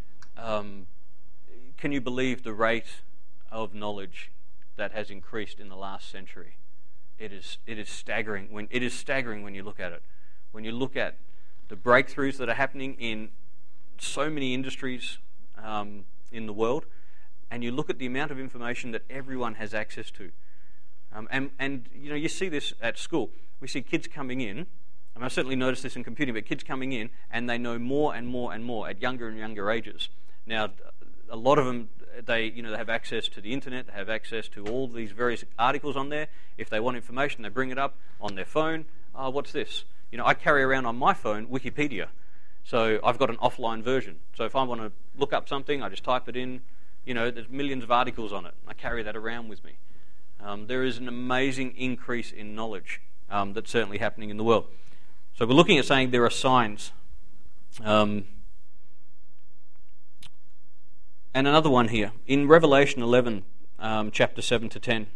Can you believe the rate of knowledge that has increased in the last century? It is staggering. It is staggering when you look at it. When you look at the breakthroughs that are happening in so many industries in the world, and you look at the amount of information that everyone has access to. And you see this at school. We see kids coming in, and I've certainly noticed this in computing, but kids coming in and they know more and more and more at younger and younger ages. Now, a lot of them, they have access to the internet, they have access to all these various articles on there. If they want information, they bring it up on their phone. Oh, what's this? I carry around on my phone Wikipedia. So I've got an offline version. So if I want to look up something, I just type it in. There's millions of articles on it. I carry that around with me. There is an amazing increase in knowledge that's certainly happening in the world. So we're looking at saying there are signs. And another one here. In Revelation 11, chapter 7 to 10.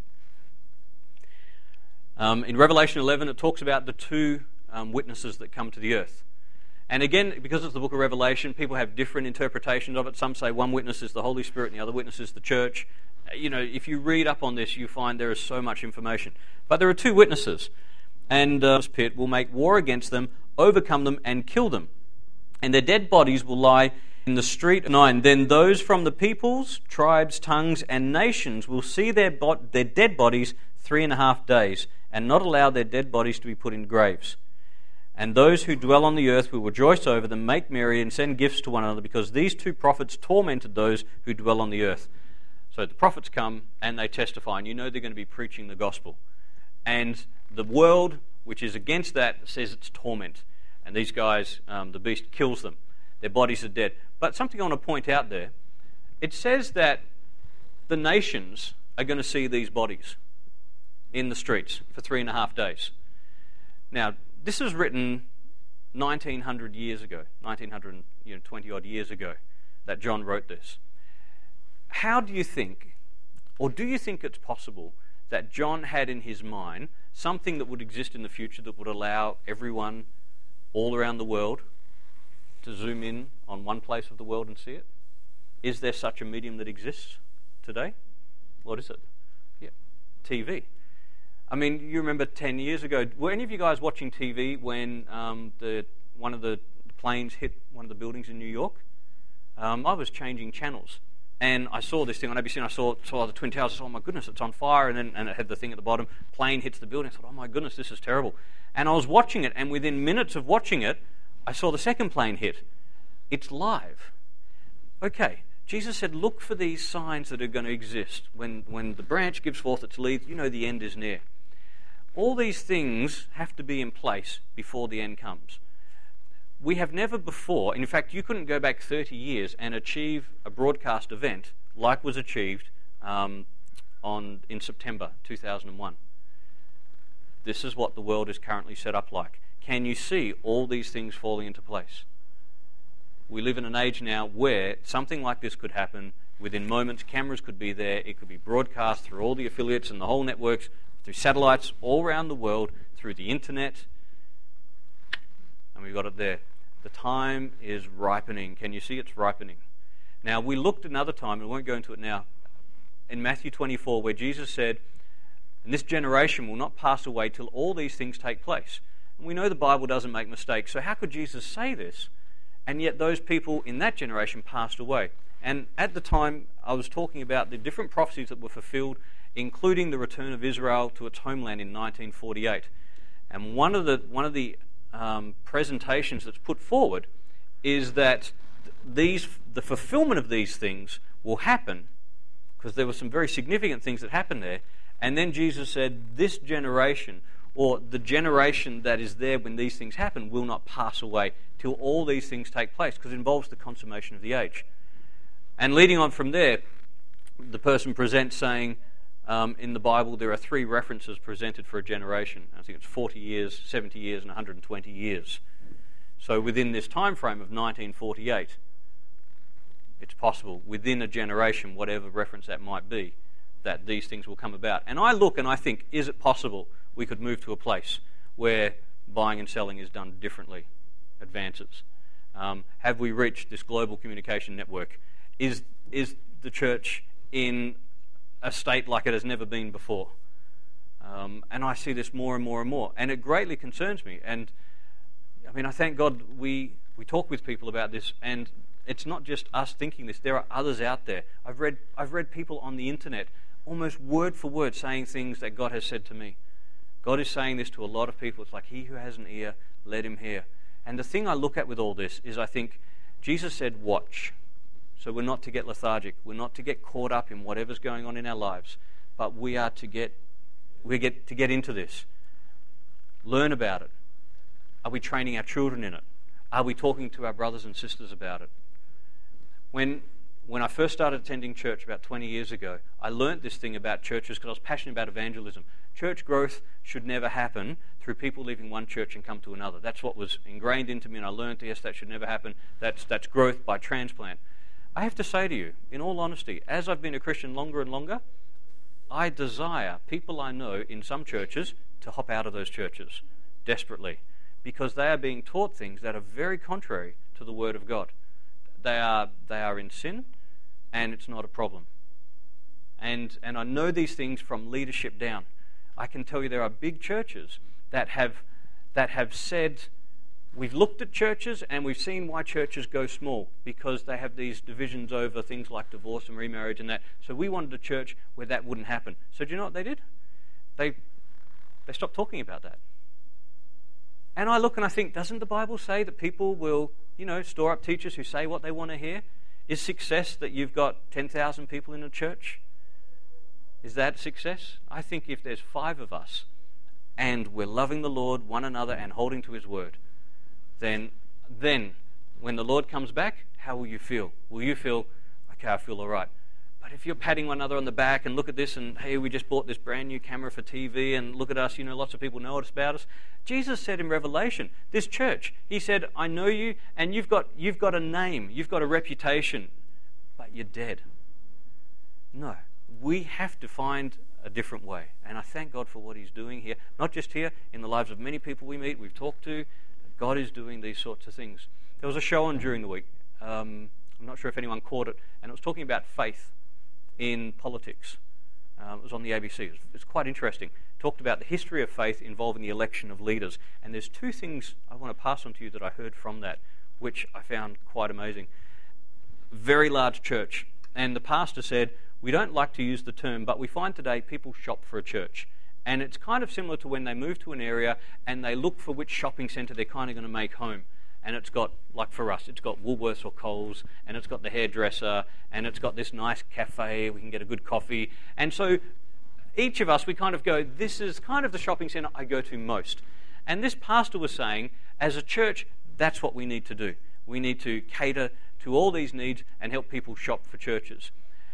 In Revelation 11, it talks about the two witnesses that come to the earth. And again, because it's the book of Revelation, people have different interpretations of it. Some say one witness is the Holy Spirit and the other witness is the church. If you read up on this, you find there is so much information. But there are two witnesses. And this pit will make war against them, overcome them, and kill them. And their dead bodies will lie in the street. 9. Then those from the peoples, tribes, tongues, and nations will see their dead bodies 3.5 days, and not allow their dead bodies to be put in graves. And those who dwell on the earth will rejoice over them, make merry, and send gifts to one another, because these two prophets tormented those who dwell on the earth. So the prophets come and they testify, and they're going to be preaching the gospel. And the world, which is against that, says it's torment. And these guys, the beast kills them. Their bodies are dead. But something I want to point out there, it says that the nations are going to see these bodies in the streets for 3.5 days. Now, this was written 1900 years ago, 1920-odd years ago, that John wrote this. How do you think, or do you think it's possible that John had in his mind something that would exist in the future that would allow everyone all around the world to zoom in on one place of the world and see it? Is there such a medium that exists today? What is it? Yeah, TV. I mean, you remember 10 years ago, were any of you guys watching TV when one of the planes hit one of the buildings in New York? I was changing channels, and I saw this thing on ABC, and I saw the Twin Towers. I said, oh my goodness, it's on fire, and it had the thing at the bottom, plane hits the building. I thought, oh my goodness, this is terrible. And I was watching it, and within minutes of watching it, I saw the second plane hit. It's live. Okay, Jesus said, look for these signs that are going to exist. When the branch gives forth its leaves, you know the end is near. All these things have to be in place before the end comes. We have never before, in fact, you couldn't go back 30 years and achieve a broadcast event like was achieved in September 2001. This is what the world is currently set up like. Can you see all these things falling into place? We live in an age now where something like this could happen within moments. Cameras could be there. It could be broadcast through all the affiliates and the whole networks, through satellites all around the world, through the internet. And we've got it there. The time is ripening. Can you see it's ripening? Now, we looked another time, and we won't go into it now, in Matthew 24, where Jesus said, and this generation will not pass away till all these things take place. And we know the Bible doesn't make mistakes, so how could Jesus say this? And yet those people in that generation passed away. And at the time, I was talking about the different prophecies that were fulfilled, including the return of Israel to its homeland in 1948. And one of the presentations that's put forward is that the fulfillment of these things will happen, because there were some very significant things that happened there. And then Jesus said, this generation, or the generation that is there when these things happen, will not pass away till all these things take place, because it involves the consummation of the age. And leading on from there, the person presents saying, in the Bible there are 3 references presented for a generation. I think it's 40 years, 70 years, and 120 years. So within this time frame of 1948, it's possible, within a generation, whatever reference that might be, that these things will come about. And I look and I think, is it possible we could move to a place where buying and selling is done differently, advances? Have we reached this global communication network? Is the church in a state like it has never been before? And I see this more and more and more, and it greatly concerns me. And I mean, I thank God we talk with people about this, and it's not just us thinking this. There are others out there. I've read people on the internet almost word for word saying things that God has said to me. God is saying this to a lot of people. It's like, he who has an ear, let him hear. And the thing I look at with all this is, I think Jesus said, watch. So we're not to get lethargic. We're not to get caught up in whatever's going on in our lives. But we are to get into this. Learn about it. Are we training our children in it? Are we talking to our brothers and sisters about it? When I first started attending church about 20 years ago, I learnt this thing about churches because I was passionate about evangelism. Church growth should never happen through people leaving one church and come to another. That's what was ingrained into me, and I learned, yes, that should never happen. That's growth by transplant. I have to say to you, in all honesty, as I've been a Christian longer and longer, I desire people I know in some churches to hop out of those churches desperately, because they are being taught things that are very contrary to the Word of God. They are in sin, and it's not a problem. And I know these things from leadership down. I can tell you there are big churches that have said, we've looked at churches and we've seen why churches go small, because they have these divisions over things like divorce and remarriage and that. So we wanted a church where that wouldn't happen. So do you know what they did? They stopped talking about that. And I look and I think, doesn't the Bible say that people will, store up teachers who say what they want to hear? Is success that you've got 10,000 people in a church? Is that success? I think if there's 5 of us and we're loving the Lord, one another, and holding to His Word, then when the Lord comes back, how will you feel? Will you feel, okay, I feel all right? But if you're patting one another on the back and look at this and, hey, we just bought this brand new camera for TV and look at us, lots of people know about us. Jesus said in Revelation, this church, he said, I know you and you've got a name, you've got a reputation, but you're dead. No, we have to find a different way. And I thank God for what he's doing here, not just here, in the lives of many people we meet, we've talked to. God is doing these sorts of things. There was a show on during the week. I'm not sure if anyone caught it, and it was talking about faith in politics. It was on the ABC. It's quite interesting. It talked about the history of faith involving the election of leaders. And there's two things I want to pass on to you that I heard from that, which I found quite amazing. Very large church. And the pastor said, we don't like to use the term, but we find today people shop for a church. And it's kind of similar to when they move to an area and they look for which shopping centre they're kind of going to make home. And it's got, like for us, it's got Woolworths or Coles, and it's got the hairdresser, and it's got this nice cafe, we can get a good coffee. And so each of us, we kind of go, this is kind of the shopping centre I go to most. And this pastor was saying, as a church, that's what we need to do. We need to cater to all these needs and help people shop for churches.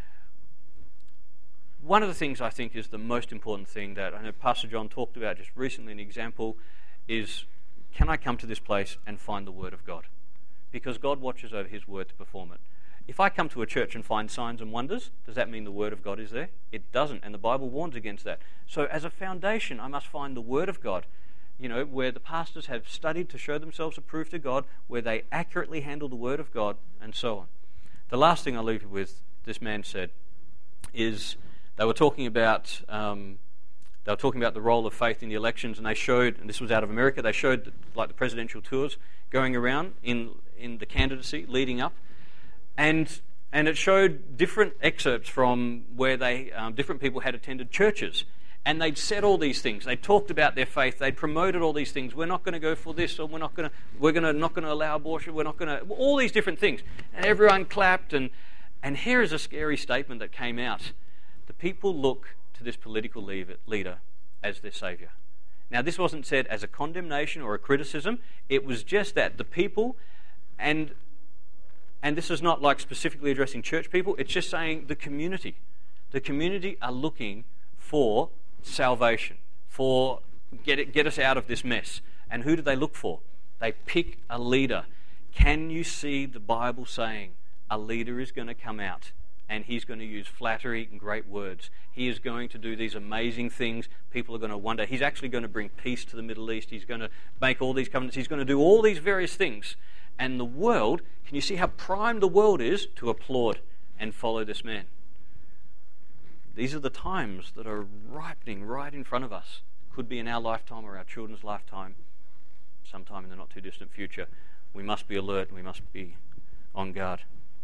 One of the things I think is the most important thing that I know Pastor John talked about just recently, an example, is can I come to this place and find the Word of God? Because God watches over his Word to perform it. If I come to a church and find signs and wonders, does that mean the Word of God is there? It doesn't, and the Bible warns against that. So as a foundation, I must find the Word of God, where the pastors have studied to show themselves approved to God, where they accurately handle the Word of God, and so on. The last thing I'll leave you with, this man said, is they were talking about the role of faith in the elections, and they showed, and this was out of America, they showed like the presidential tours going around in the candidacy leading up, and it showed different excerpts from where they different people had attended churches, and they'd said all these things. They talked about their faith. They promoted all these things. We're not going to go for this, or we're not going to allow abortion. We're not going to, all these different things, and everyone clapped. And here is a scary statement that came out. The people look to this political leader as their saviour. Now, this wasn't said as a condemnation or a criticism. It was just that the people, and this is not like specifically addressing church people, it's just saying the community are looking for salvation, for get us out of this mess. And who do they look for? They pick a leader. Can you see the Bible saying a leader is going to come out and he's going to use flattery and great words? He is going to do these amazing things. People are going to wonder. He's actually going to bring peace to the Middle East. He's going to make all these covenants. He's going to do all these various things. And the world, can you see how primed the world is to applaud and follow this man? These are the times that are ripening right in front of us. Could be in our lifetime or our children's lifetime, sometime in the not too distant future. We must be alert and we must be on guard.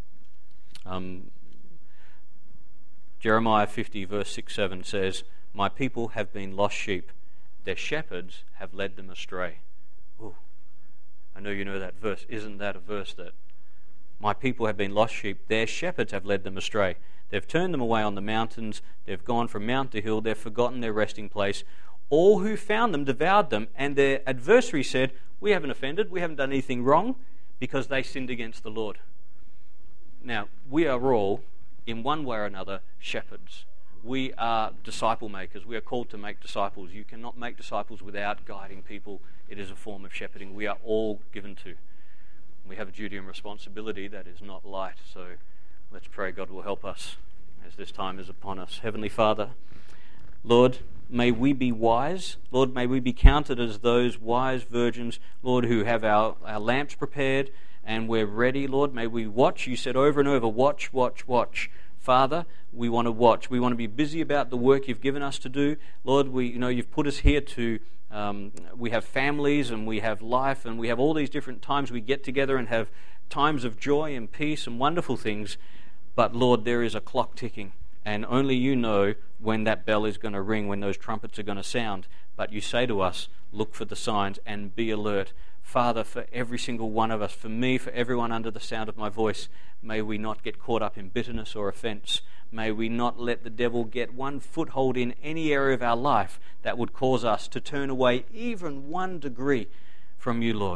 Jeremiah 50 verse 6-7 says, "My people have been lost sheep. Their shepherds have led them astray." Ooh, I know you know that verse. Isn't that a verse that my people have been lost sheep, their shepherds have led them astray. They've turned them away on the mountains. They've gone from mount to hill. They've forgotten their resting place. All who found them devoured them, and their adversary said, "We haven't offended. We haven't done anything wrong," because they sinned against the Lord. Now, we are all, in one way or another, shepherds. We are disciple makers. We are called to make disciples. You cannot make disciples without guiding people. It is a form of shepherding we are all given to. We have a duty and responsibility that is not light, so let's pray God will help us as this time is upon us. Heavenly Father, Lord, may we be wise. Lord, may we be counted as those wise virgins, Lord, who have our lamps prepared and we're ready, Lord. May we watch. You said over and over, watch, watch, watch. Father, we want to watch. We want to be busy about the work you've given us to do. Lord, you've put us here to, we have families and we have life and we have all these different times we get together and have times of joy and peace and wonderful things. But Lord, there is a clock ticking, and only you know when that bell is going to ring, when those trumpets are going to sound. But you say to us, look for the signs and be alert. Father, for every single one of us, for me, for everyone under the sound of my voice, may we not get caught up in bitterness or offense. May we not let the devil get one foothold in any area of our life that would cause us to turn away even 1 degree from you, Lord.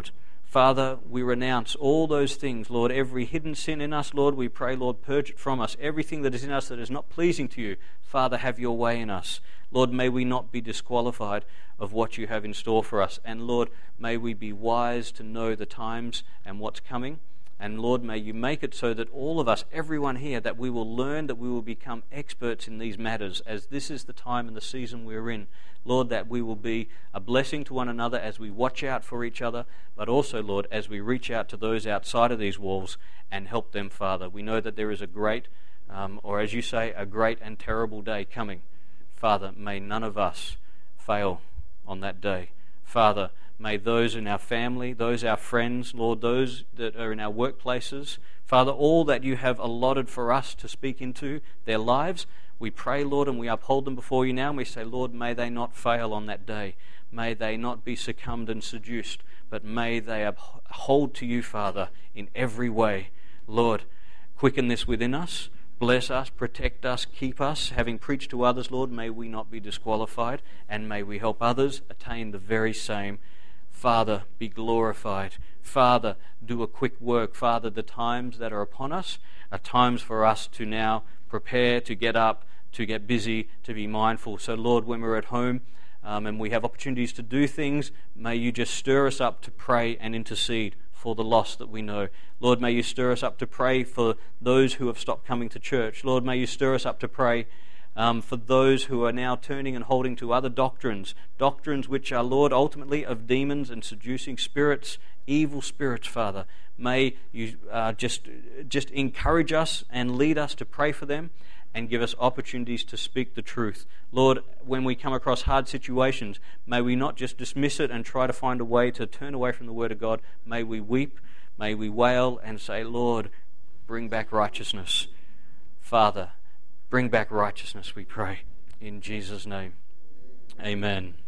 Father, we renounce all those things, Lord, every hidden sin in us, Lord, we pray, Lord, purge it from us. Everything that is in us that is not pleasing to you, Father, have your way in us. Lord, may we not be disqualified of what you have in store for us. And Lord, may we be wise to know the times and what's coming. And Lord, may you make it so that all of us, everyone here, that we will learn, that we will become experts in these matters, as this is the time and the season we're in. Lord, that we will be a blessing to one another as we watch out for each other, but also, Lord, as we reach out to those outside of these walls and help them, Father. We know that there is a great, or as you say, a great and terrible day coming. Father, may none of us fail on that day. Father, may those in our family, those our friends, Lord, those that are in our workplaces, Father, all that you have allotted for us to speak into their lives, we pray, Lord, and we uphold them before you now, and we say, Lord, may they not fail on that day. May they not be succumbed and seduced, but may they hold to you, Father, in every way. Lord, quicken this within us. Bless us, protect us, keep us. Having preached to others, Lord, may we not be disqualified, and may we help others attain the very same. Father, be glorified. Father, do a quick work. Father, the times that are upon us are times for us to now prepare, to get up, to get busy, to be mindful. So, Lord, when we're at home and we have opportunities to do things, may you just stir us up to pray and intercede for the lost that we know. Lord, may you stir us up to pray for those who have stopped coming to church. Lord, may you stir us up to pray for those who are now turning and holding to other doctrines which are, Lord, ultimately of demons and seducing spirits, evil spirits, Father. May you just encourage us and lead us to pray for them and give us opportunities to speak the truth. Lord, when we come across hard situations, may we not just dismiss it and try to find a way to turn away from the Word of God. May we weep, may we wail and say, Lord, bring back righteousness. Father, bring back righteousness, we pray. In Jesus' name, amen.